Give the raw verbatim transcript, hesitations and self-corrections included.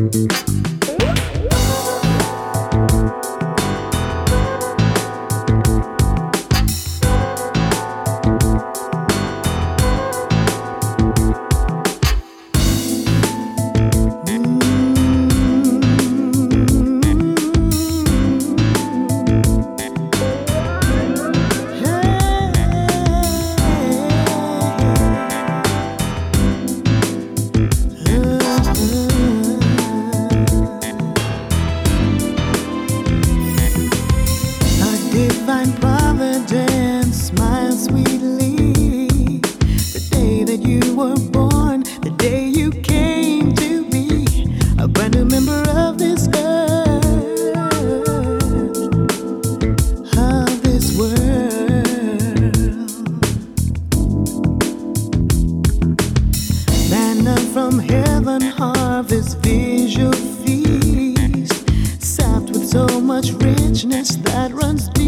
Divine providence, smile sweetly. The day that you were born, the day you came to be, a brand new member of this earth, of this world. Manna from heaven, harvest, visual feast, sapped with so much richness that runs deep.